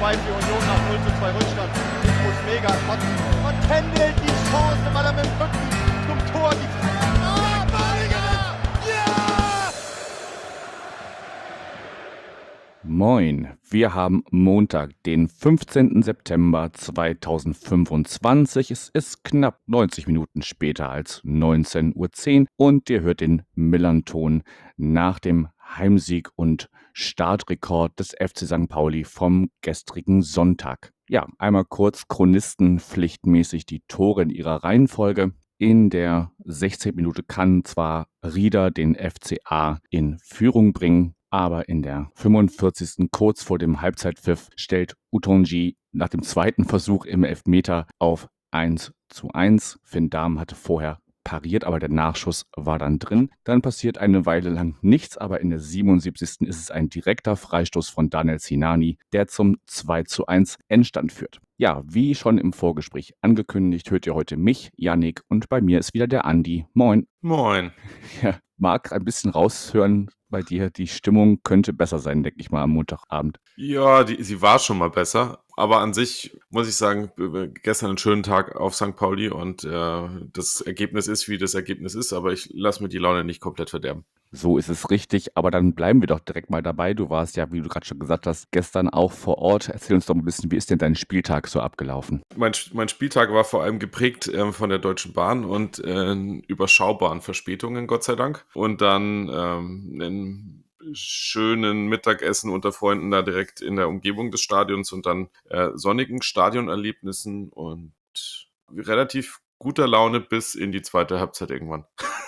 2 für Union nach 0:2 Rückstand. Nico mega kotzen. Und Kendall die Chance, weil er mit dem Rücken zum Tor die Moin, wir haben Montag, den 15. September 2025. Es ist knapp 90 Minuten später als 19:10 Uhr und ihr hört den Millern-Ton nach dem Heimsieg und Startrekord des FC St. Pauli vom gestrigen Sonntag. Ja, einmal kurz chronistenpflichtmäßig die Tore in ihrer Reihenfolge. In der 16. Minute kann zwar Rieder den FCA in Führung bringen, aber in der 45. kurz vor dem Halbzeitpfiff stellt Utonji nach dem zweiten Versuch im Elfmeter auf 1:1. Finn Dahm hatte vorher pariert, aber der Nachschuss war dann drin. Dann passiert eine Weile lang nichts, aber in der 77. ist es ein direkter Freistoß von Daniel Sinani, der zum 2:1 Endstand führt. Ja, wie schon im Vorgespräch angekündigt, hört ihr heute mich, Yannick, und bei mir ist wieder der Andi. Moin. Moin. Ja, mag ein bisschen raushören bei dir, die Stimmung könnte besser sein, denke ich mal, am Montagabend. Ja, sie war schon mal besser, aber an sich muss ich sagen, gestern einen schönen Tag auf St. Pauli und das Ergebnis ist, wie das Ergebnis ist, aber ich lasse mir die Laune nicht komplett verderben. So ist es richtig, aber dann bleiben wir doch direkt mal dabei. Du warst ja, wie du gerade schon gesagt hast, gestern auch vor Ort. Erzähl uns doch ein bisschen, wie ist denn dein Spieltag so abgelaufen? Mein Spieltag war vor allem geprägt von der Deutschen Bahn und überschaubaren Verspätungen, Gott sei Dank. Und dann einen schönen Mittagessen unter Freunden da direkt in der Umgebung des Stadions und dann sonnigen Stadionerlebnissen und relativ guter Laune bis in die zweite Halbzeit irgendwann.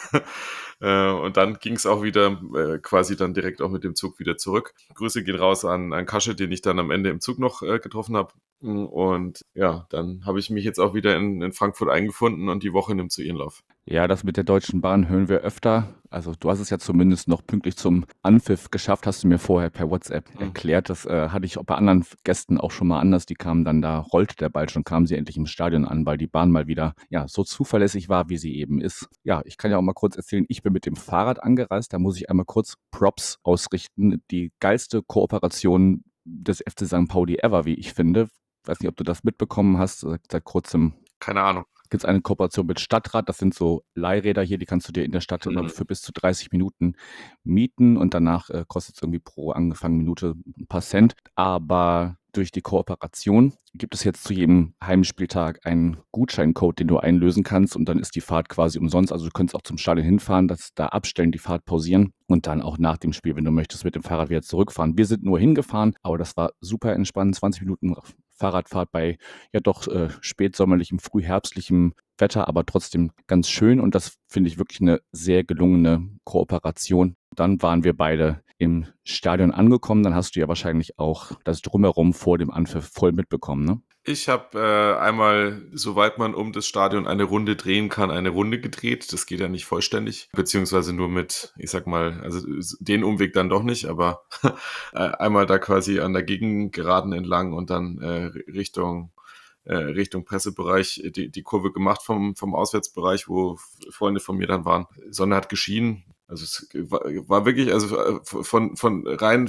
Und dann ging es auch wieder quasi dann direkt auch mit dem Zug wieder zurück. Grüße gehen raus an Kasche, den ich dann am Ende im Zug noch getroffen habe. Und ja, dann habe ich mich jetzt auch wieder in Frankfurt eingefunden und die Woche nimmt so ihren Lauf. Ja, das mit der Deutschen Bahn hören wir öfter. Also du hast es ja zumindest noch pünktlich zum Anpfiff geschafft, hast du mir vorher per WhatsApp erklärt. Das hatte ich auch bei anderen Gästen auch schon mal anders. Die kamen dann, da rollte der Ball schon, kamen sie endlich im Stadion an, weil die Bahn mal wieder ja so zuverlässig war, wie sie eben ist. Ja, ich kann ja auch mal kurz erzählen, ich bin mit dem Fahrrad angereist. Da muss ich einmal kurz Props ausrichten. Die geilste Kooperation des FC St. Pauli ever, wie ich finde. Weiß nicht, ob du das mitbekommen hast, seit kurzem. Keine Ahnung. Gibt es eine Kooperation mit Stadtrat, das sind so Leihräder hier, die kannst du dir in der Stadt für bis zu 30 Minuten mieten und danach kostet es irgendwie pro angefangene Minute ein paar Cent. Aber durch die Kooperation gibt es jetzt zu jedem Heimspieltag einen Gutscheincode, den du einlösen kannst und dann ist die Fahrt quasi umsonst. Also du könntest auch zum Stadion hinfahren, das da abstellen, die Fahrt pausieren und dann auch nach dem Spiel, wenn du möchtest, mit dem Fahrrad wieder zurückfahren. Wir sind nur hingefahren, aber das war super entspannt, 20 Minuten Fahrradfahrt bei ja doch spätsommerlichem, frühherbstlichem Wetter, aber trotzdem ganz schön und das finde ich wirklich eine sehr gelungene Kooperation. Dann waren wir beide im Stadion angekommen, dann hast du ja wahrscheinlich auch das Drumherum vor dem Anpfiff voll mitbekommen, ne? Ich habe einmal, soweit man um das Stadion eine Runde drehen kann, eine Runde gedreht. Das geht ja nicht vollständig, beziehungsweise nur mit, ich sag mal, also den Umweg dann doch nicht, aber einmal da quasi an der Gegengeraden entlang und dann Richtung Pressebereich die Kurve gemacht vom Auswärtsbereich, wo Freunde von mir dann waren. Sonne hat geschienen. Also es war wirklich, also von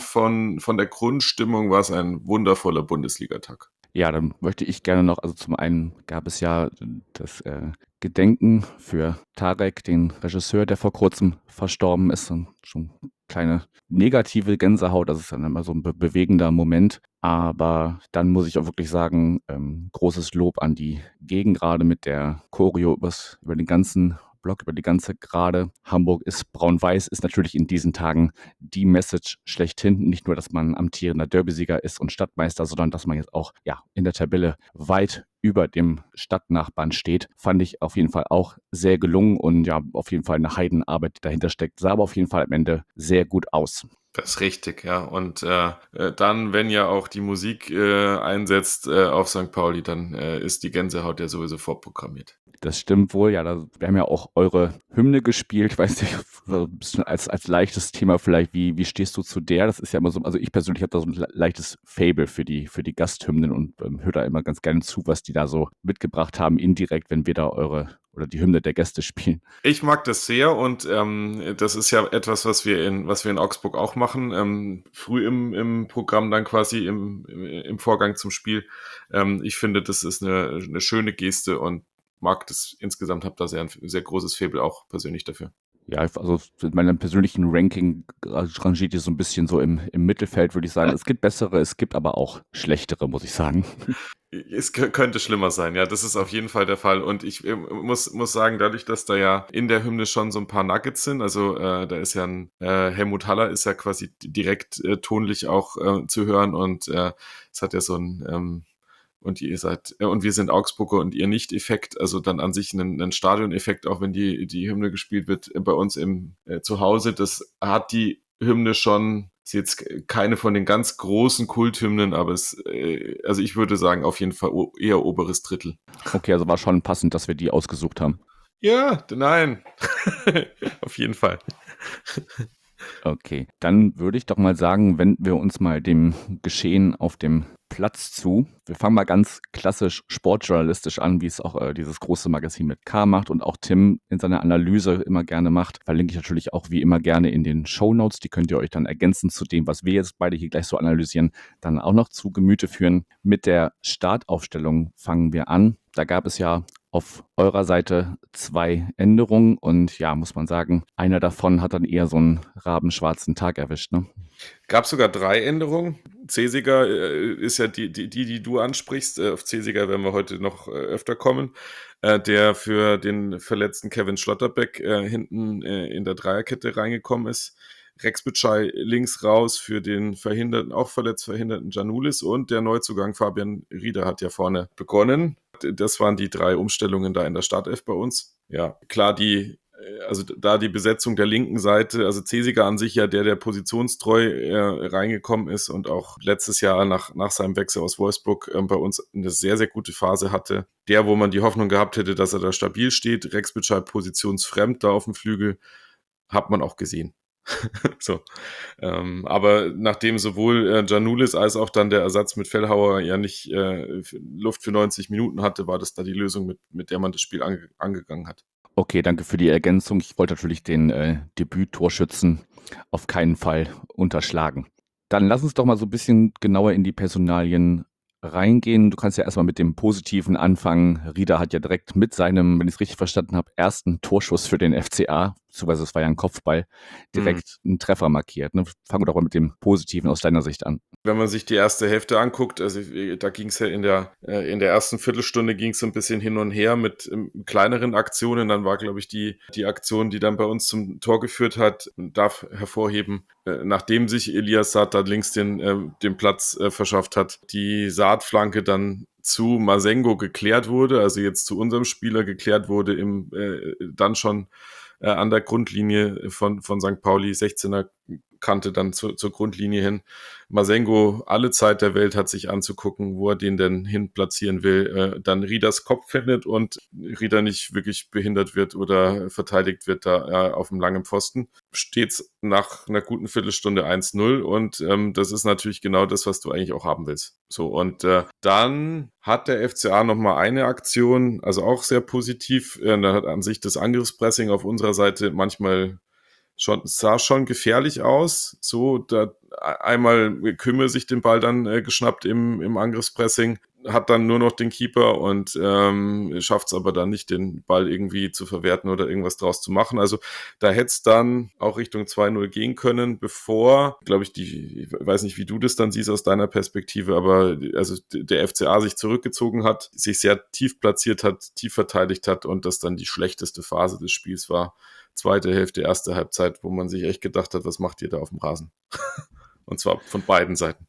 der Grundstimmung war es ein wundervoller Bundesligatag. Ja, dann möchte ich gerne noch, also zum einen gab es ja das Gedenken für Tarek, den Regisseur, der vor kurzem verstorben ist. Und schon kleine negative Gänsehaut, das ist dann immer so ein bewegender Moment. Aber dann muss ich auch wirklich sagen, großes Lob an die Gegengrade mit der Choreo über den ganzen Block, über die ganze Gerade. Hamburg ist braun-weiß, ist natürlich in diesen Tagen die Message schlechthin. Nicht nur, dass man amtierender Derbysieger ist und Stadtmeister, sondern dass man jetzt auch ja in der Tabelle weit über dem Stadtnachbarn steht. Fand ich auf jeden Fall auch sehr gelungen und ja, auf jeden Fall eine Heidenarbeit, die dahinter steckt. Sah aber auf jeden Fall am Ende sehr gut aus. Das ist richtig, ja. Und dann, wenn ja auch die Musik einsetzt auf St. Pauli, dann ist die Gänsehaut ja sowieso vorprogrammiert. Das stimmt wohl, ja. Wir haben ja auch eure Hymne gespielt. Ich weiß nicht, so ein bisschen als leichtes Thema vielleicht, wie stehst du zu der? Das ist ja immer so, also ich persönlich habe da so ein leichtes Faible für die Gasthymnen und höre da immer ganz gerne zu, was die da so mitgebracht haben, indirekt, wenn wir da oder die Hymne der Gäste spielen. Ich mag das sehr und das ist ja etwas, was wir in Augsburg auch machen. Früh im Programm dann quasi im Vorgang zum Spiel. Ich finde, das ist eine schöne Geste und mag das insgesamt, habe da ein sehr großes Faible auch persönlich dafür. Ja, also in meinem persönlichen Ranking rangiert die so ein bisschen so im Mittelfeld, würde ich sagen. Es gibt bessere, es gibt aber auch schlechtere, muss ich sagen. Es könnte schlimmer sein, ja, das ist auf jeden Fall der Fall. Und ich muss sagen, dadurch, dass da ja in der Hymne schon so ein paar Nuggets sind, also da ist ja Helmut Haller ist ja quasi direkt tonlich auch zu hören und es hat ja so ein und ihr seid, und wir sind Augsburger und ihr nicht Effekt, also dann an sich einen Stadioneffekt, auch wenn die Hymne gespielt wird bei uns im Zuhause, das hat die Hymne schon, ist jetzt keine von den ganz großen Kulthymnen, aber also ich würde sagen, auf jeden Fall eher oberes Drittel. Okay, also war schon passend, dass wir die ausgesucht haben. Ja, nein. Auf jeden Fall. Okay, dann würde ich doch mal sagen, wenden wir uns mal dem Geschehen auf dem Platz zu. Wir fangen mal ganz klassisch sportjournalistisch an, wie es auch dieses große Magazin mit K macht und auch Tim in seiner Analyse immer gerne macht. Verlinke ich natürlich auch wie immer gerne in den Shownotes. Die könnt ihr euch dann ergänzend zu dem, was wir jetzt beide hier gleich so analysieren, dann auch noch zu Gemüte führen. Mit der Startaufstellung fangen wir an. Da gab es ja auf eurer Seite 2 Änderungen und ja, muss man sagen, einer davon hat dann eher so einen rabenschwarzen Tag erwischt, ne? Gab sogar 3 Änderungen. Cesiger ist ja die du ansprichst. Auf Cesiger werden wir heute noch öfter kommen. Der für den verletzten Kevin Schlotterbeck hinten in der Dreierkette reingekommen ist. Rex Bitschei links raus für den auch verletzt verhinderten Giannoulis und der Neuzugang Fabian Rieder hat ja vorne begonnen. Das waren die 3 Umstellungen da in der Startelf bei uns. Ja, klar, also da die Besetzung der linken Seite, also Cesiger an sich ja der positionstreu reingekommen ist und auch letztes Jahr nach seinem Wechsel aus Wolfsburg bei uns eine sehr, sehr gute Phase hatte. Der, wo man die Hoffnung gehabt hätte, dass er da stabil steht, Rex Bitschei positionsfremd da auf dem Flügel, hat man auch gesehen. So. Aber nachdem sowohl Giannoulis als auch dann der Ersatz mit Fellhauer ja nicht Luft für 90 Minuten hatte, war das da die Lösung, mit der man das Spiel angegangen hat. Okay, danke für die Ergänzung. Ich wollte natürlich den Debüt-Torschützen auf keinen Fall unterschlagen. Dann lass uns doch mal so ein bisschen genauer in die Personalien reingehen. Du kannst ja erstmal mit dem Positiven anfangen. Rieder hat ja direkt mit seinem, wenn ich es richtig verstanden habe, ersten Torschuss für den FCA, beziehungsweise es war ja ein Kopfball, direkt einen Treffer markiert. Ne? Fangen wir doch mal mit dem Positiven aus deiner Sicht an. Wenn man sich die erste Hälfte anguckt, also da ging es ja in der ersten Viertelstunde ging es so ein bisschen hin und her mit kleineren Aktionen. Dann war, glaube ich, die Aktion, die dann bei uns zum Tor geführt hat, darf hervorheben, nachdem sich Elias Saad da links den Platz verschafft hat, die Saad-Flanke dann zu Masengo geklärt wurde, also jetzt zu unserem Spieler geklärt wurde, dann schon an der Grundlinie von St. Pauli, 16er Kante dann zur Grundlinie hin. Masengo, alle Zeit der Welt hat sich anzugucken, wo er den denn hin platzieren will. Dann Rieders Kopf findet und Rieder nicht wirklich behindert wird oder verteidigt wird da auf dem langen Pfosten. Steht's nach einer guten Viertelstunde 1-0 und das ist natürlich genau das, was du eigentlich auch haben willst. So, und dann hat der FCA nochmal eine Aktion, also auch sehr positiv. Da hat an sich das Angriffspressing auf unserer Seite manchmal sah schon gefährlich aus. So, da einmal Kümmel sich den Ball dann geschnappt im Angriffspressing, hat dann nur noch den Keeper und schafft es aber dann nicht, den Ball irgendwie zu verwerten oder irgendwas draus zu machen. Also da hätte es dann auch Richtung 2-0 gehen können, bevor, glaube ich, ich weiß nicht, wie du das dann siehst aus deiner Perspektive, aber also der FCA sich zurückgezogen hat, sich sehr tief platziert hat, tief verteidigt hat und das dann die schlechteste Phase des Spiels war. Zweite Hälfte, erste Halbzeit, wo man sich echt gedacht hat, was macht ihr da auf dem Rasen? Und zwar von beiden Seiten.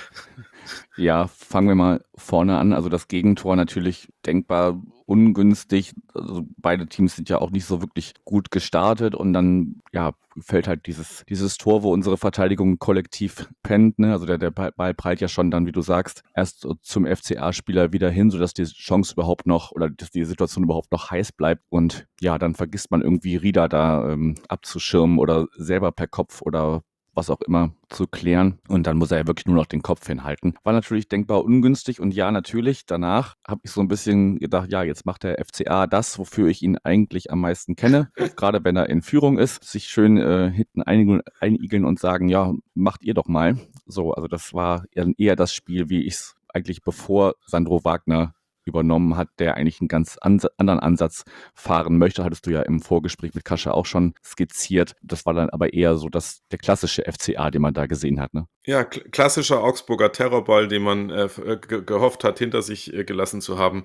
Ja, fangen wir mal vorne an. Also das Gegentor natürlich denkbar ungünstig. Also beide Teams sind ja auch nicht so wirklich gut gestartet und dann ja fällt halt dieses Tor, wo unsere Verteidigung kollektiv pennt. Ne? Also der Ball prallt ja schon dann, wie du sagst, erst zum FCA-Spieler wieder hin, sodass die Chance überhaupt noch oder dass die Situation überhaupt noch heiß bleibt. Und ja, dann vergisst man irgendwie Rieder da abzuschirmen oder selber per Kopf oder was auch immer zu klären. Und dann muss er ja wirklich nur noch den Kopf hinhalten. War natürlich denkbar ungünstig. Und ja, natürlich, danach habe ich so ein bisschen gedacht, ja, jetzt macht der FCA das, wofür ich ihn eigentlich am meisten kenne. Gerade wenn er in Führung ist, sich schön hinten einigeln und sagen, ja, macht ihr doch mal. So, also das war eher das Spiel, wie ich es eigentlich bevor Sandro Wagner übernommen hat, der eigentlich einen ganz anderen Ansatz fahren möchte, hattest du ja im Vorgespräch mit Kascha auch schon skizziert. Das war dann aber eher so der klassische FCA, den man da gesehen hat, ne? Ja, klassischer Augsburger Terrorball, den man gehofft hat, hinter sich gelassen zu haben.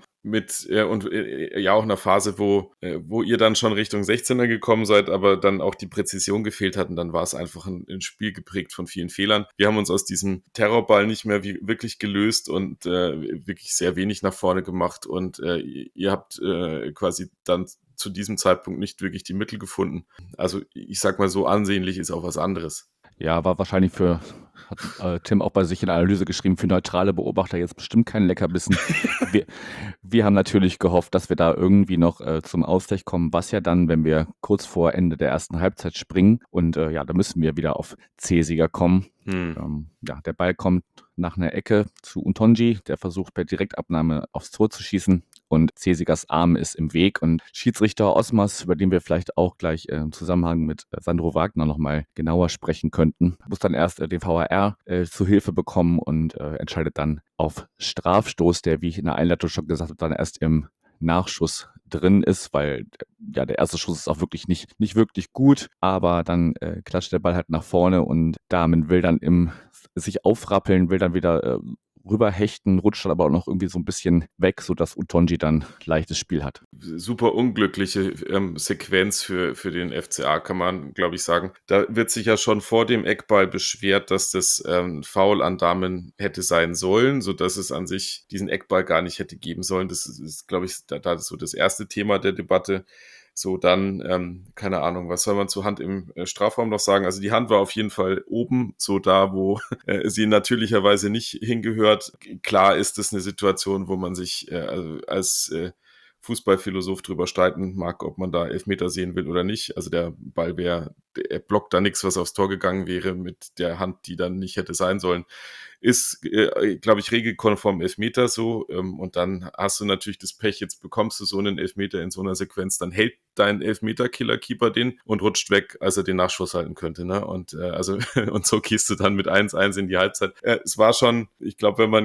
Ja auch in einer Phase, wo ihr dann schon Richtung 16er gekommen seid, aber dann auch die Präzision gefehlt hat und dann war es einfach ein Spiel geprägt von vielen Fehlern. Wir haben uns aus diesem Terrorball nicht mehr wirklich gelöst und wirklich sehr wenig nach vorne gemacht und ihr habt quasi dann zu diesem Zeitpunkt nicht wirklich die Mittel gefunden. Also ich sag mal so, ansehnlich ist auch was anderes. Ja, war wahrscheinlich hat Tim auch bei sich in der Analyse geschrieben, für neutrale Beobachter jetzt bestimmt kein Leckerbissen. wir, wir haben natürlich gehofft, dass wir da irgendwie noch zum Ausgleich kommen, was ja dann, wenn wir kurz vor Ende der ersten Halbzeit springen und ja, da müssen wir wieder auf C-Sieger kommen. Ja, der Ball kommt nach einer Ecke zu Untonji, der versucht per Direktabnahme aufs Tor zu schießen und Cesigers Arm ist im Weg und Schiedsrichter Osmas, über den wir vielleicht auch gleich im Zusammenhang mit Sandro Wagner nochmal genauer sprechen könnten, muss dann erst den VAR zu Hilfe bekommen und entscheidet dann auf Strafstoß, der, wie ich in der Einleitung schon gesagt habe, dann erst im Nachschuss drin ist, weil ja der erste Schuss ist auch wirklich nicht wirklich gut, aber dann klatscht der Ball halt nach vorne und Damen will dann sich aufrappeln, will dann wieder rüberhechten, rutscht dann aber auch noch irgendwie so ein bisschen weg, sodass Utonji dann leichtes Spiel hat. Super unglückliche Sequenz für den FCA, kann man, glaube ich, sagen. Da wird sich ja schon vor dem Eckball beschwert, dass das Foul an Damen hätte sein sollen, sodass es an sich diesen Eckball gar nicht hätte geben sollen. Das ist glaube ich, da so das erste Thema der Debatte. So, dann, keine Ahnung, was soll man zur Hand im Strafraum noch sagen? Also die Hand war auf jeden Fall oben, so da, wo sie natürlicherweise nicht hingehört. Klar ist das eine Situation, wo man sich als Fußballphilosoph drüber streiten mag, ob man da Elfmeter sehen will oder nicht. Also der Ball er blockt da nichts, was aufs Tor gegangen wäre mit der Hand, die dann nicht hätte sein sollen. Ist, glaube ich, regelkonform Elfmeter so. Und dann hast du natürlich das Pech, jetzt bekommst du so einen Elfmeter in so einer Sequenz, dann hält dein Elfmeter-Killer-Keeper den und rutscht weg, als er den Nachschuss halten könnte. Ne? Und und so gehst du dann mit 1-1 in die Halbzeit. Es war schon, ich glaube, wenn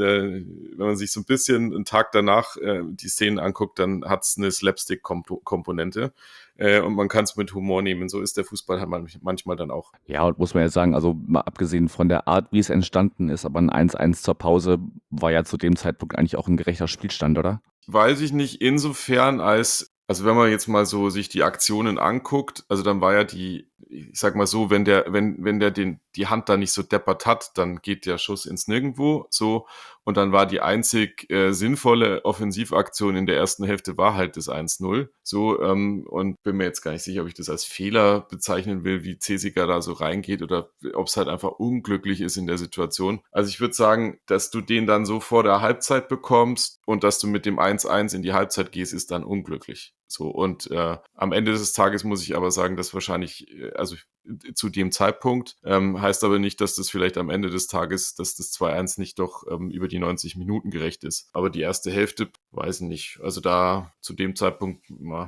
man sich so ein bisschen einen Tag danach die Szenen anguckt, dann hat es eine Slapstick-Komponente. Und man kann es mit Humor nehmen. So ist der Fußball halt manchmal dann auch. Ja, und muss man ja sagen, also mal abgesehen von der Art, wie es entstanden ist, aber ein 1-1 zur Pause war ja zu dem Zeitpunkt eigentlich auch ein gerechter Spielstand, oder? Weiß ich nicht, insofern also wenn man jetzt mal so sich die Aktionen anguckt, also dann war ja ich sag mal so, wenn der die Hand da nicht so deppert hat, dann geht der Schuss ins Nirgendwo, so. Und dann war die einzig sinnvolle Offensivaktion in der ersten Hälfte war halt das 1-0, so. Und bin mir jetzt gar nicht sicher, ob ich das als Fehler bezeichnen will, wie Cesiger da so reingeht oder ob es halt einfach unglücklich ist in der Situation. Also ich würde sagen, dass du den dann so vor der Halbzeit bekommst und dass du mit dem 1-1 in die Halbzeit gehst, ist dann unglücklich. So, und am Ende des Tages muss ich aber sagen, dass wahrscheinlich, also zu dem Zeitpunkt, heißt aber nicht, dass das vielleicht am Ende des Tages, dass das 2-1 nicht doch über die 90 Minuten gerecht ist. Aber die erste Hälfte, weiß ich nicht. Also da zu dem Zeitpunkt,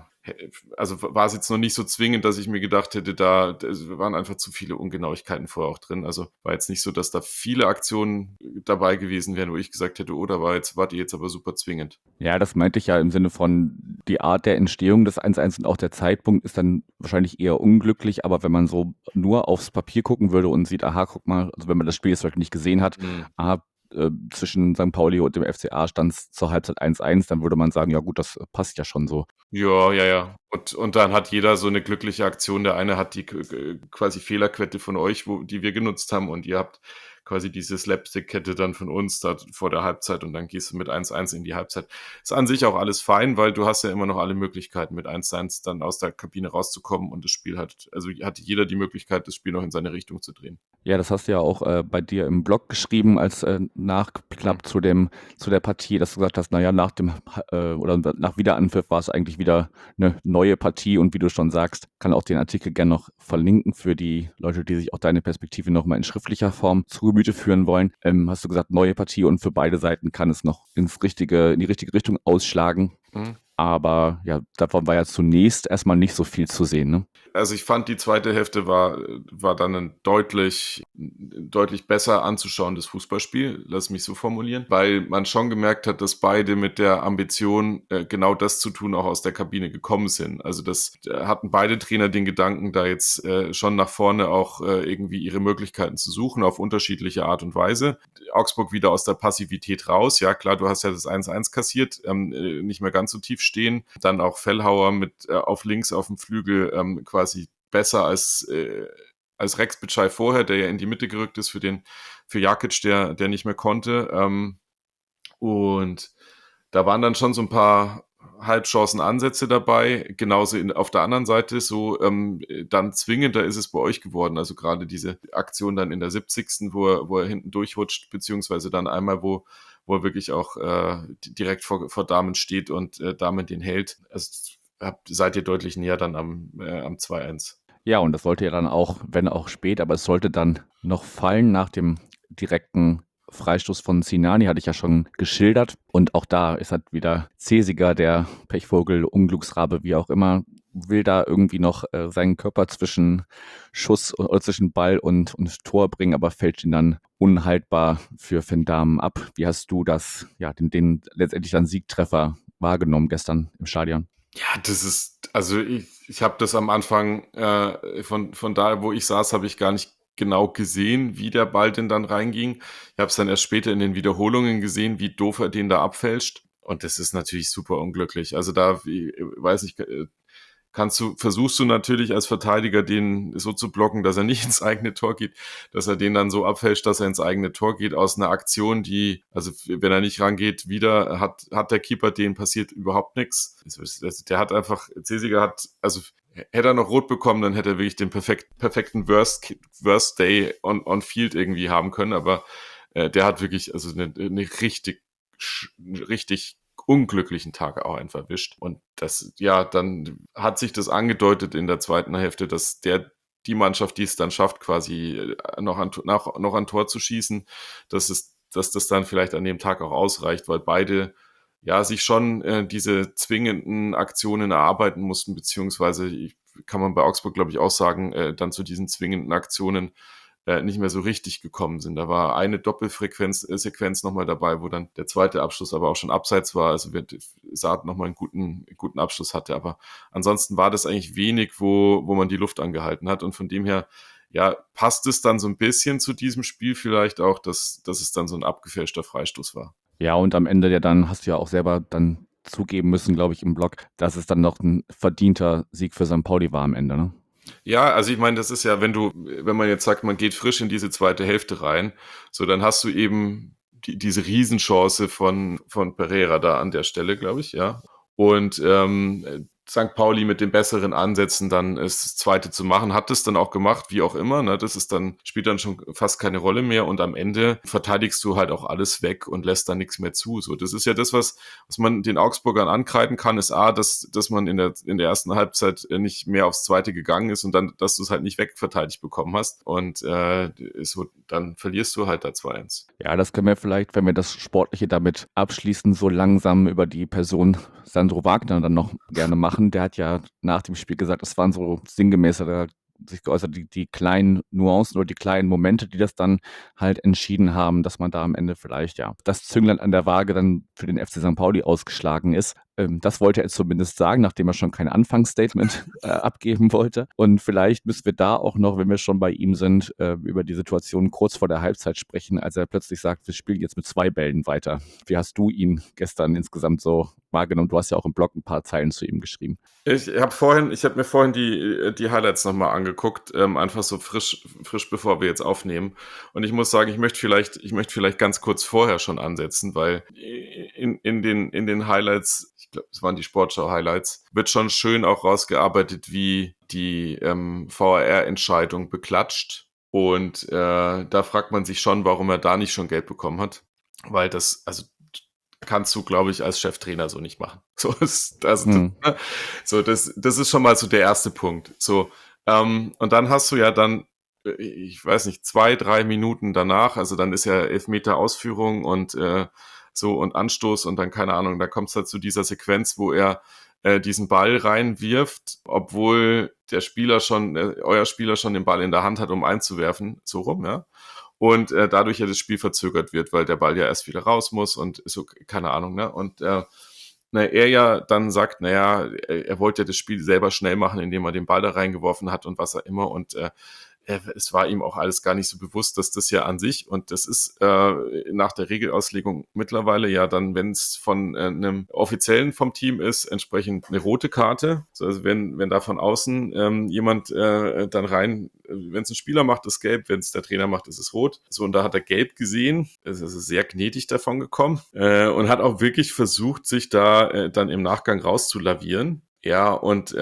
also war es jetzt noch nicht so zwingend, dass ich mir gedacht hätte, da waren einfach zu viele Ungenauigkeiten vorher auch drin. Also war jetzt nicht so, dass da viele Aktionen dabei gewesen wären, wo ich gesagt hätte, oh, wart ihr jetzt aber super zwingend. Ja, das meinte ich ja im Sinne von die Art der Entstehung des 1-1 und auch der Zeitpunkt ist dann wahrscheinlich eher unglücklich, aber wenn man so nur aufs Papier gucken würde und sieht, aha, guck mal, also wenn man das Spiel jetzt vielleicht nicht gesehen hat, aha, zwischen St. Pauli und dem FCA stand es zur Halbzeit 1-1, dann würde man sagen, ja gut, das passt ja schon so. Ja. Und dann hat jeder so eine glückliche Aktion. Der eine hat die quasi Fehlerquette von euch, die wir genutzt haben, und ihr habt quasi diese Slapstick-Kette dann von uns da vor der Halbzeit und dann gehst du mit 1-1 in die Halbzeit. Ist an sich auch alles fein, weil du hast ja immer noch alle Möglichkeiten, mit 1-1 dann aus der Kabine rauszukommen und das Spiel hatte jeder die Möglichkeit, das Spiel noch in seine Richtung zu drehen. Ja, das hast du ja auch bei dir im Blog geschrieben als Nachklapp zu der Partie, dass du gesagt hast, naja, oder nach Wiederanpfiff war es eigentlich wieder eine neue Partie und wie du schon sagst, kann auch den Artikel gerne noch verlinken für die Leute, die sich auch deine Perspektive nochmal in schriftlicher Form zu Gemüte führen wollen. Hast du gesagt, neue Partie und für beide Seiten kann es noch in die richtige Richtung ausschlagen. Mhm. Aber ja, davon war ja zunächst erstmal nicht so viel zu sehen, ne? Also ich fand, die zweite Hälfte war dann ein deutlich besser anzuschauendes Fußballspiel, lass mich so formulieren, weil man schon gemerkt hat, dass beide mit der Ambition, genau das zu tun, auch aus der Kabine gekommen sind. Also das hatten beide Trainer den Gedanken, da jetzt schon nach vorne auch irgendwie ihre Möglichkeiten zu suchen, auf unterschiedliche Art und Weise. Augsburg wieder aus der Passivität raus. Ja klar, du hast ja das 1-1 kassiert, nicht mehr ganz so tief stehen. Dann auch Fellhauer mit auf links auf dem Flügel quasi besser als Rex Bitschei vorher, der ja in die Mitte gerückt ist für Jakic, der nicht mehr konnte. Und da waren dann schon so ein paar Halbchancen-Ansätze dabei. Genauso auf der anderen Seite so dann zwingender ist es bei euch geworden. Also gerade diese Aktion dann in der 70. wo er hinten durchrutscht, beziehungsweise dann einmal, wo er wirklich auch direkt vor Damen steht und Damen den hält. Also seid ihr deutlich näher dann am 2-1. Ja, und das sollte ja dann auch, wenn auch spät, aber es sollte dann noch fallen nach dem direkten Freistoß von Sinani, hatte ich ja schon geschildert. Und auch da ist halt wieder Cesiger, der Pechvogel, Unglücksrabe, wie auch immer, will da irgendwie noch seinen Körper zwischen Schuss oder zwischen Ball und Tor bringen, aber fällt ihn dann unhaltbar für Van Damen ab. Wie hast du das, ja, den letztendlich dann Siegtreffer wahrgenommen gestern im Stadion? Ja, also ich habe das am Anfang von da, wo ich saß, habe ich gar nicht genau gesehen, wie der Ball denn dann reinging. Ich habe es dann erst später in den Wiederholungen gesehen, wie doof er den da abfälscht. Und das ist natürlich super unglücklich. Also weiß ich, versuchst du natürlich als Verteidiger, den so zu blocken, dass er nicht ins eigene Tor geht, dass er den dann so abfälscht, dass er ins eigene Tor geht, aus einer Aktion, die, also wenn er nicht rangeht, wieder hat der Keeper, den passiert überhaupt nichts. Der hat einfach, Cesiger also hätte er noch rot bekommen, dann hätte er wirklich den perfekten Worst Day on Field irgendwie haben können, aber der hat wirklich also eine richtig unglücklichen Tag auch einfach erwischt. Und dann hat sich das angedeutet in der zweiten Hälfte, dass die Mannschaft, die es dann schafft, quasi noch an Tor zu schießen, dass das dann vielleicht an dem Tag auch ausreicht, weil beide sich schon diese zwingenden Aktionen erarbeiten mussten, beziehungsweise kann man bei Augsburg, glaube ich, auch sagen, dann zu diesen zwingenden Aktionen nicht mehr so richtig gekommen sind. Da war eine Sequenz nochmal dabei, wo dann der zweite Abschluss aber auch schon abseits war, also Saad nochmal einen guten Abschluss hatte, aber ansonsten war das eigentlich wenig, wo man die Luft angehalten hat und von dem her, passt es dann so ein bisschen zu diesem Spiel vielleicht auch, dass es dann so ein abgefälschter Freistoß war. Ja, und am Ende dann hast du ja auch selber dann zugeben müssen, glaube ich, im Blog, dass es dann noch ein verdienter Sieg für St. Pauli war am Ende, ne? Ja, also ich meine, das ist ja, wenn man jetzt sagt, man geht frisch in diese zweite Hälfte rein, so dann hast du eben diese Riesenchance von Pereira da an der Stelle, glaube ich, ja. Und St. Pauli mit den besseren Ansätzen dann das Zweite zu machen, hat es dann auch gemacht, wie auch immer. Ne? Spielt dann schon fast keine Rolle mehr und am Ende verteidigst du halt auch alles weg und lässt dann nichts mehr zu. So, das ist ja das, was man den Augsburgern ankreiden kann, ist dass man in der ersten Halbzeit nicht mehr aufs Zweite gegangen ist und dann, dass du es halt nicht wegverteidigt bekommen hast. Und dann verlierst du halt da 2-1. Ja, das können wir vielleicht, wenn wir das Sportliche damit abschließen, so langsam über die Person Sandro Wagner dann noch gerne machen. Der hat ja nach dem Spiel gesagt, das waren so sinngemäß, hat er sich geäußert, die kleinen Nuancen oder die kleinen Momente, die das dann halt entschieden haben, dass man da am Ende vielleicht das Zünglein an der Waage dann für den FC St. Pauli ausgeschlagen ist. Das wollte er zumindest sagen, nachdem er schon kein Anfangsstatement abgeben wollte. Und vielleicht müssen wir da auch noch, wenn wir schon bei ihm sind, über die Situation kurz vor der Halbzeit sprechen, als er plötzlich sagt, wir spielen jetzt mit 2 Bällen weiter. Wie hast du ihn gestern insgesamt so wahrgenommen? Du hast ja auch im Blog ein paar Zeilen zu ihm geschrieben. Ich habe mir vorhin die Highlights nochmal angeguckt, einfach so frisch, bevor wir jetzt aufnehmen. Und ich muss sagen, ich möchte vielleicht ganz kurz vorher schon ansetzen, weil in den Highlights, ich glaube, es waren die Sportschau-Highlights, wird schon schön auch rausgearbeitet, wie die VAR-Entscheidung beklatscht. Und da fragt man sich schon, warum er da nicht schon Geld bekommen hat. Weil also kannst du, glaube ich, als Cheftrainer so nicht machen. So ist, das ist schon mal so der erste Punkt. So, und dann hast du ja dann, ich weiß nicht, 2-3 Minuten danach, also dann ist ja Elfmeter Ausführung und so und Anstoß und dann, keine Ahnung, da kommt es halt zu dieser Sequenz, wo er diesen Ball reinwirft, obwohl der Spieler euer Spieler schon den Ball in der Hand hat, um einzuwerfen, so rum, ja. Und dadurch ja das Spiel verzögert wird, weil der Ball ja erst wieder raus muss und so, keine Ahnung, ne? Und er ja dann sagt, er wollte ja das Spiel selber schnell machen, indem er den Ball da reingeworfen hat und was auch immer. Und es war ihm auch alles gar nicht so bewusst, dass das ja an sich, und das ist nach der Regelauslegung mittlerweile ja dann, wenn es von einem Offiziellen vom Team ist, entsprechend eine rote Karte. Also wenn da von außen jemand dann rein, wenn es ein Spieler macht, ist gelb, wenn es der Trainer macht, ist es rot. So, und da hat er gelb gesehen, ist also sehr gnädig davon gekommen und hat auch wirklich versucht, sich da dann im Nachgang rauszulavieren. Ja, und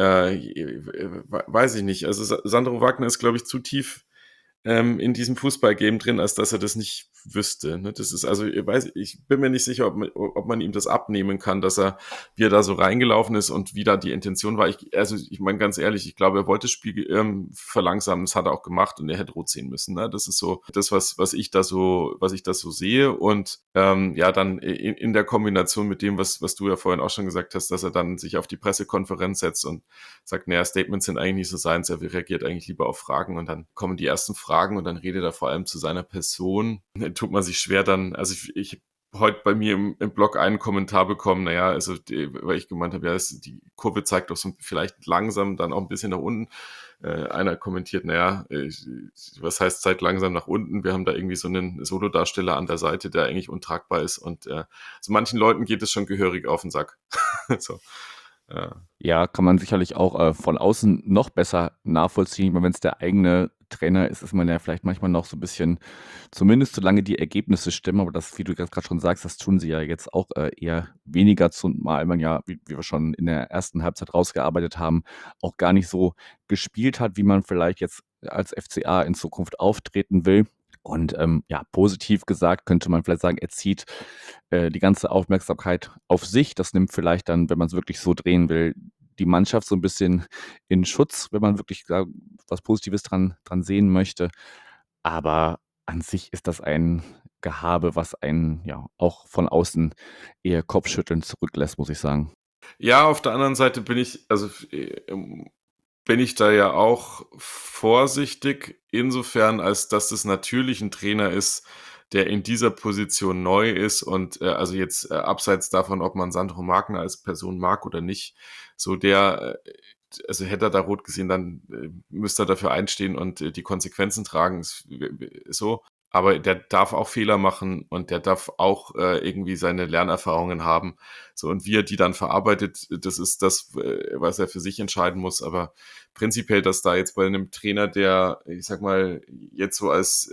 weiß ich nicht. Also Sandro Wagner ist, glaube ich, zu tief in diesem Fußballgame drin, als dass er das nicht wüsste. Ne? Das ist, also, ich bin mir nicht sicher, ob man ihm das abnehmen kann, dass wie er da so reingelaufen ist und wie da die Intention war. Ich meine ganz ehrlich, ich glaube, er wollte das Spiel verlangsamen, das hat er auch gemacht und er hätte rot sehen müssen. Ne? Das ist so das, was ich da so sehe. Und ja, dann in der Kombination mit dem, was du ja vorhin auch schon gesagt hast, dass er dann sich auf die Pressekonferenz setzt und sagt, Statements sind eigentlich nicht so seins, er reagiert eigentlich lieber auf Fragen, und dann kommen die ersten Fragen und dann redet er vor allem zu seiner Person. Tut man sich schwer dann, also ich heute bei mir im Blog einen Kommentar bekommen, weil ich gemeint habe, die Kurve zeigt doch so vielleicht langsam dann auch ein bisschen nach unten. Einer kommentiert, was heißt Zeit langsam nach unten? Wir haben da irgendwie so einen Solodarsteller an der Seite, der eigentlich untragbar ist, und so manchen Leuten geht es schon gehörig auf den Sack. So. Ja, kann man sicherlich auch von außen noch besser nachvollziehen, weil wenn es der eigene Trainer ist, ist man ja vielleicht manchmal noch so ein bisschen, zumindest solange die Ergebnisse stimmen, aber das, wie du gerade schon sagst, das tun sie ja jetzt auch eher weniger, zumal man ja, wie wir schon in der ersten Halbzeit rausgearbeitet haben, auch gar nicht so gespielt hat, wie man vielleicht jetzt als FCA in Zukunft auftreten will. Und ja, positiv gesagt könnte man vielleicht sagen, er zieht die ganze Aufmerksamkeit auf sich. Das nimmt vielleicht dann, wenn man es wirklich so drehen will, die Mannschaft so ein bisschen in Schutz, wenn man wirklich da was Positives dran sehen möchte. Aber an sich ist das ein Gehabe, was einen ja auch von außen eher Kopfschütteln zurücklässt, muss ich sagen. Ja, auf der anderen Seite bin ich da ja auch vorsichtig, insofern, als dass es natürlich ein Trainer ist, der in dieser Position neu ist und also jetzt abseits davon, ob man Sandro Wagner als Person mag oder nicht, so also hätte er da rot gesehen, dann müsste er dafür einstehen und die Konsequenzen tragen, so. Aber der darf auch Fehler machen und der darf auch irgendwie seine Lernerfahrungen haben. So, und wie er die dann verarbeitet, das ist das, was er für sich entscheiden muss. Aber prinzipiell, dass da jetzt bei einem Trainer, der, ich sag mal, jetzt so als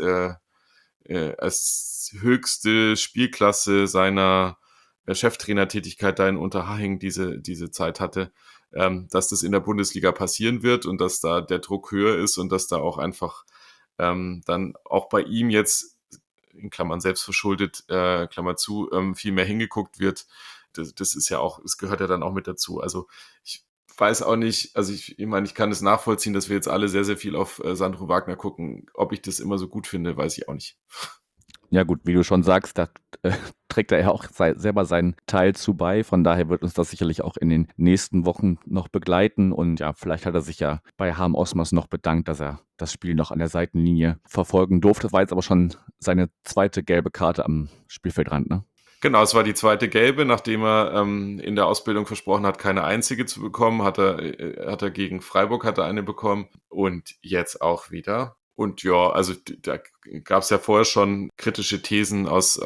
höchste Spielklasse seiner Cheftrainertätigkeit da in Unterhaching diese Zeit hatte, dass das in der Bundesliga passieren wird und dass da der Druck höher ist und dass da auch einfach dann auch bei ihm jetzt, in Klammern selbstverschuldet, Klammer zu, viel mehr hingeguckt wird. Das ist ja auch, es gehört ja dann auch mit dazu. Also ich weiß auch nicht, also ich meine, ich kann es nachvollziehen, dass wir jetzt alle sehr, sehr viel auf Sandro Wagner gucken. Ob ich das immer so gut finde, weiß ich auch nicht. Ja gut, wie du schon sagst, da trägt er ja auch selber seinen Teil zu bei. Von daher wird uns das sicherlich auch in den nächsten Wochen noch begleiten. Und ja, vielleicht hat er sich ja bei Harm Osmers noch bedankt, dass er das Spiel noch an der Seitenlinie verfolgen durfte. Das war jetzt aber schon seine zweite gelbe Karte am Spielfeldrand, ne? Genau, es war die zweite gelbe, nachdem er in der Ausbildung versprochen hat, keine einzige zu bekommen, hat er gegen Freiburg hat er eine bekommen und jetzt auch wieder. Und ja, also da gab es ja vorher schon kritische Thesen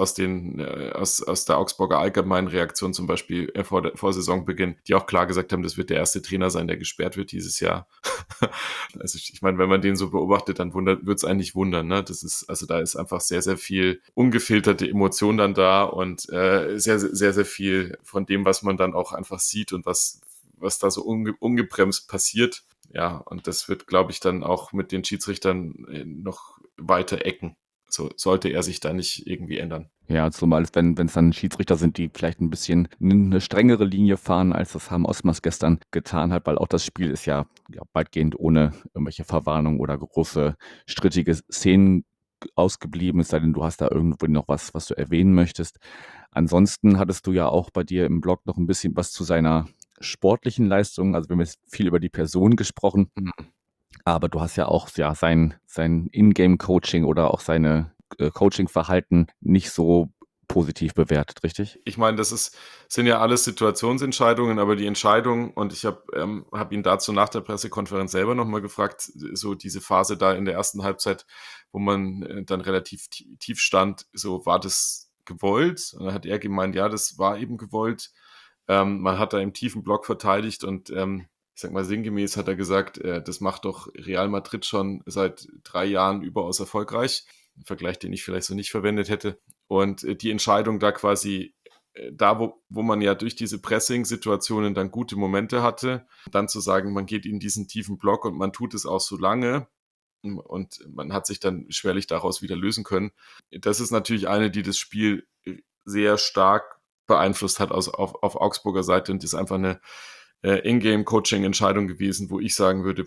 aus der Augsburger allgemeinen Reaktion, zum Beispiel vor Saisonbeginn, die auch klar gesagt haben, das wird der erste Trainer sein, der gesperrt wird dieses Jahr. Also ich meine, wenn man den so beobachtet, dann wird es eigentlich wundern. Ne? Also da ist einfach sehr, sehr viel ungefilterte Emotion dann da und sehr, sehr, sehr viel von dem, was man dann auch einfach sieht und was da so ungebremst passiert. Ja, und das wird, glaube ich, dann auch mit den Schiedsrichtern noch weiter ecken. So sollte er sich da nicht irgendwie ändern. Ja, zumal wenn es dann Schiedsrichter sind, die vielleicht ein bisschen eine strengere Linie fahren, als das Haben Osmers gestern getan hat, weil auch das Spiel ist ja weitgehend ohne irgendwelche Verwarnung oder große strittige Szenen ausgeblieben, es sei denn, du hast da irgendwo noch was du erwähnen möchtest. Ansonsten hattest du ja auch bei dir im Blog noch ein bisschen was zu seiner sportlichen Leistung. Also wir haben jetzt viel über die Person gesprochen, aber du hast ja auch sein Ingame-Coaching oder auch seine Coaching-Verhalten nicht so positiv bewertet, richtig? Ich meine, sind ja alles Situationsentscheidungen, aber die Entscheidung, und ich hab ihn dazu nach der Pressekonferenz selber nochmal gefragt, so diese Phase da in der ersten Halbzeit, wo man dann relativ tief stand, so war das gewollt? Und dann hat er gemeint, ja, das war eben gewollt. Man hat da im tiefen Block verteidigt und ich sag mal, sinngemäß hat er gesagt, das macht doch Real Madrid schon seit 3 Jahren überaus erfolgreich. Ein Vergleich, den ich vielleicht so nicht verwendet hätte. Und die Entscheidung da quasi, da wo man ja durch diese Pressing-Situationen dann gute Momente hatte, dann zu sagen, man geht in diesen tiefen Block und man tut es auch so lange und man hat sich dann schwerlich daraus wieder lösen können. Das ist natürlich eine, die das Spiel sehr stark beeinflusst hat auf Augsburger Seite und ist einfach eine In-Game-Coaching-Entscheidung gewesen, wo ich sagen würde,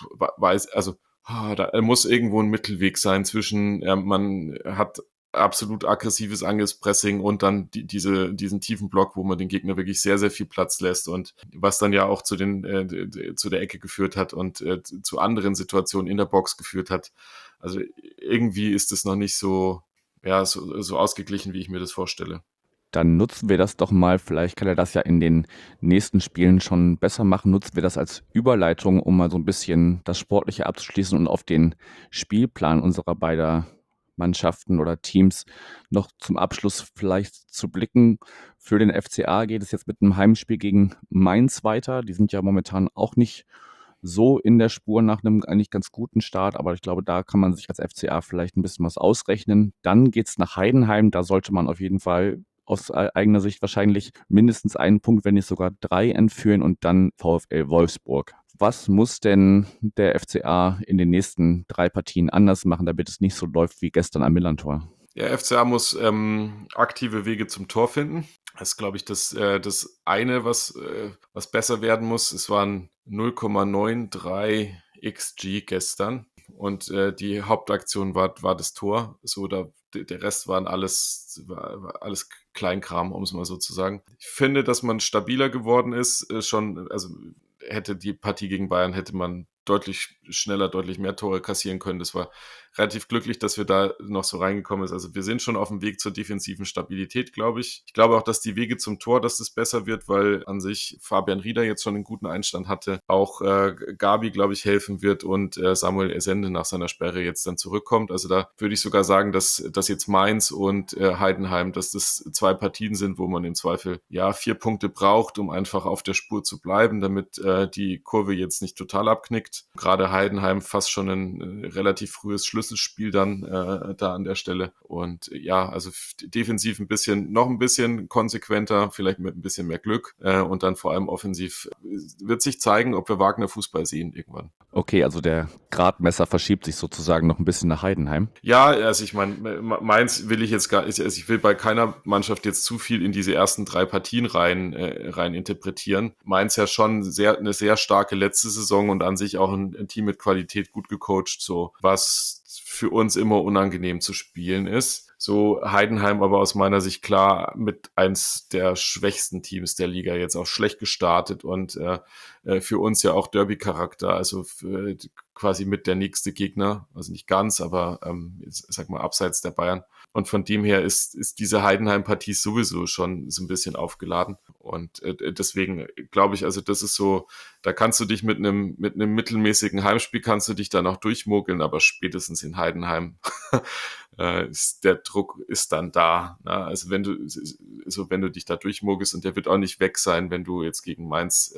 da muss irgendwo ein Mittelweg sein zwischen, man hat absolut aggressives Angriffspressing und dann diesen tiefen Block, wo man den Gegner wirklich sehr, sehr viel Platz lässt und was dann ja auch zu der Ecke geführt hat und zu anderen Situationen in der Box geführt hat. Also irgendwie ist es noch nicht so, ja, so ausgeglichen, wie ich mir das vorstelle. Dann nutzen wir das doch mal, vielleicht kann er das ja in den nächsten Spielen schon besser machen, nutzen wir das als Überleitung, um mal so ein bisschen das Sportliche abzuschließen und auf den Spielplan unserer beider Mannschaften oder Teams noch zum Abschluss vielleicht zu blicken. Für den FCA geht es jetzt mit einem Heimspiel gegen Mainz weiter. Die sind ja momentan auch nicht so in der Spur nach einem eigentlich ganz guten Start, aber ich glaube, da kann man sich als FCA vielleicht ein bisschen was ausrechnen. Dann geht's nach Heidenheim, da sollte man auf jeden Fall aus eigener Sicht wahrscheinlich mindestens einen Punkt, wenn nicht sogar 3 entführen und dann VfL Wolfsburg. Was muss denn der FCA in den nächsten 3 Partien anders machen, damit es nicht so läuft wie gestern am Millantor? Der FCA muss aktive Wege zum Tor finden. Das ist, glaube ich, das eine, was besser werden muss. Es waren 0,93 XG gestern und die Hauptaktion war das Tor. Der Rest war alles Kleinkram, um es mal so zu sagen. Ich finde, dass man stabiler geworden ist. Also hätte die Partie gegen Bayern, hätte man deutlich schneller, deutlich mehr Tore kassieren können. Das war relativ glücklich, dass wir da noch so reingekommen sind. Also wir sind schon auf dem Weg zur defensiven Stabilität, glaube ich. Ich glaube auch, dass die Wege zum Tor, dass das besser wird, weil an sich Fabian Rieder jetzt schon einen guten Einstand hatte. Auch Gabi, glaube ich, helfen wird und Samuel Esende nach seiner Sperre jetzt dann zurückkommt. Also da würde ich sogar sagen, dass jetzt Mainz und Heidenheim, dass das 2 Partien sind, wo man im Zweifel 4 Punkte braucht, um einfach auf der Spur zu bleiben, damit die Kurve jetzt nicht total abknickt. Gerade Heidenheim fast schon ein relativ frühes Schlüsselspiel dann da an der Stelle. Und also defensiv noch ein bisschen konsequenter, vielleicht mit ein bisschen mehr Glück. Und dann vor allem offensiv wird sich zeigen, ob wir Wagner Fußball sehen irgendwann. Okay, also der Gradmesser verschiebt sich sozusagen noch ein bisschen nach Heidenheim. Ja, also ich meine, Mainz will ich jetzt gar nicht, also ich will bei keiner Mannschaft jetzt zu viel in diese ersten 3 Partien rein interpretieren. Mainz ja schon eine sehr starke letzte Saison und an sich auch ein Team mit Qualität gut gecoacht, so was für uns immer unangenehm zu spielen ist. So Heidenheim aber aus meiner Sicht klar mit eins der schwächsten Teams der Liga, jetzt auch schlecht gestartet und für uns ja auch Derby-Charakter, also quasi mit der nächste Gegner, also nicht ganz, aber sag mal abseits der Bayern. Und von dem her ist diese Heidenheim-Partie sowieso schon so ein bisschen aufgeladen. Und deswegen glaube ich, also das ist so, da kannst du dich mit einem mittelmäßigen Heimspiel kannst du dich dann auch durchmogeln, aber spätestens in Heidenheim der Druck ist dann da. Ne? Also wenn du dich da durchmogelst, und der wird auch nicht weg sein, wenn du jetzt gegen Mainz,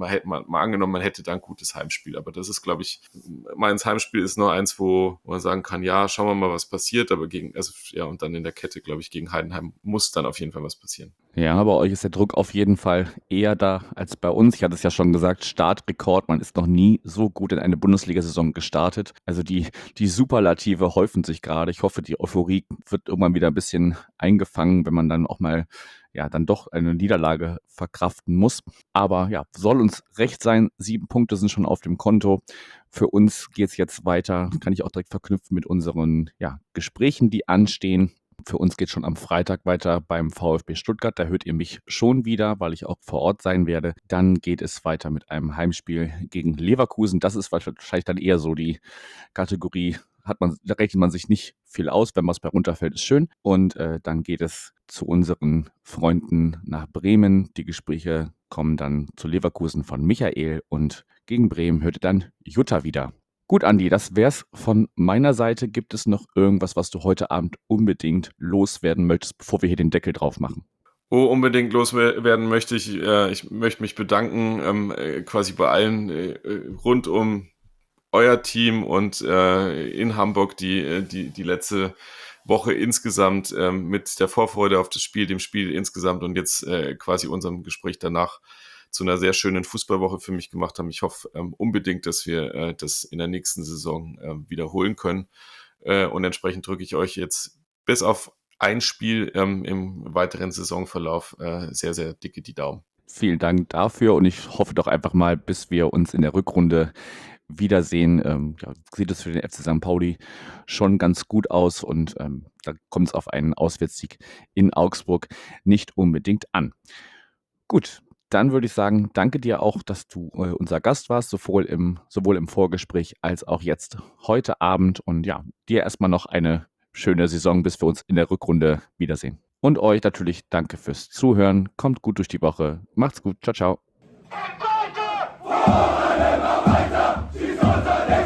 mal angenommen, man hätte da ein gutes Heimspiel. Aber das ist, glaube ich, Mainz Heimspiel ist nur eins, wo man sagen kann, ja, schauen wir mal, was passiert. Aber und dann in der Kette, glaube ich, gegen Heidenheim muss dann auf jeden Fall was passieren. Ja, bei euch ist der Druck auf jeden Fall eher da als bei uns. Ich hatte es ja schon gesagt, Startrekord. Man ist noch nie so gut in eine Bundesliga-Saison gestartet. Also die Superlative häufen sich gerade. Ich hoffe, die Euphorie wird irgendwann wieder ein bisschen eingefangen, wenn man dann auch mal dann doch eine Niederlage verkraften muss. Aber ja, soll uns recht sein. 7 Punkte sind schon auf dem Konto. Für uns geht es jetzt weiter. Kann ich auch direkt verknüpfen mit unseren Gesprächen, die anstehen. Für uns geht es schon am Freitag weiter beim VfB Stuttgart. Da hört ihr mich schon wieder, weil ich auch vor Ort sein werde. Dann geht es weiter mit einem Heimspiel gegen Leverkusen. Das ist wahrscheinlich dann eher so die Kategorie, da rechnet man sich nicht viel aus. Wenn was bei runterfällt, ist schön. Und dann geht es zu unseren Freunden nach Bremen. Die Gespräche kommen dann zu Leverkusen von Michael und gegen Bremen hört ihr dann Jutta wieder. Gut, Andi, das wär's von meiner Seite. Gibt es noch irgendwas, was du heute Abend unbedingt loswerden möchtest, bevor wir hier den Deckel drauf machen? Unbedingt loswerden möchte ich. Ich möchte mich bedanken, quasi bei allen rund um euer Team und in Hamburg, die letzte Woche insgesamt mit der Vorfreude auf das Spiel, dem Spiel insgesamt und jetzt quasi unserem Gespräch danach zu einer sehr schönen Fußballwoche für mich gemacht haben. Ich hoffe unbedingt, dass wir das in der nächsten Saison wiederholen können. Und entsprechend drücke ich euch jetzt bis auf ein Spiel im weiteren Saisonverlauf sehr, sehr dicke die Daumen. Vielen Dank dafür und ich hoffe doch einfach mal, bis wir uns in der Rückrunde wiedersehen, sieht es für den FC St. Pauli schon ganz gut aus und da kommt es auf einen Auswärtssieg in Augsburg nicht unbedingt an. Gut, dann würde ich sagen, danke dir auch, dass du unser Gast warst, sowohl im Vorgespräch als auch jetzt heute Abend. Und ja, dir erstmal noch eine schöne Saison, bis wir uns in der Rückrunde wiedersehen. Und euch natürlich danke fürs Zuhören. Kommt gut durch die Woche. Macht's gut. Ciao, ciao.